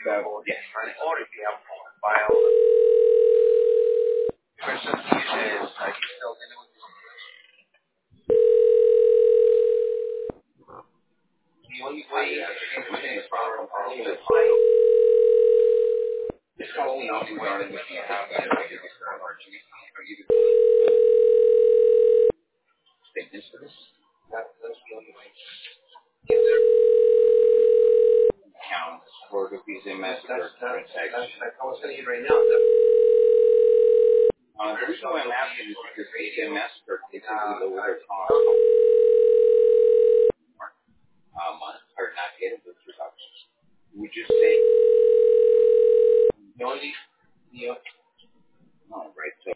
Yes. Or if you have a file, the question is, are you still dealing with the only way that you can win is from the file? This is the only way that we can have that or you can statements for this. That's the only way. If there counts for the Visa Mastercard transaction. That's what I'm saying right now. The reason why I'm asking is because Visa and Mastercard typically lower their cost month or not get those reductions. Would you say the only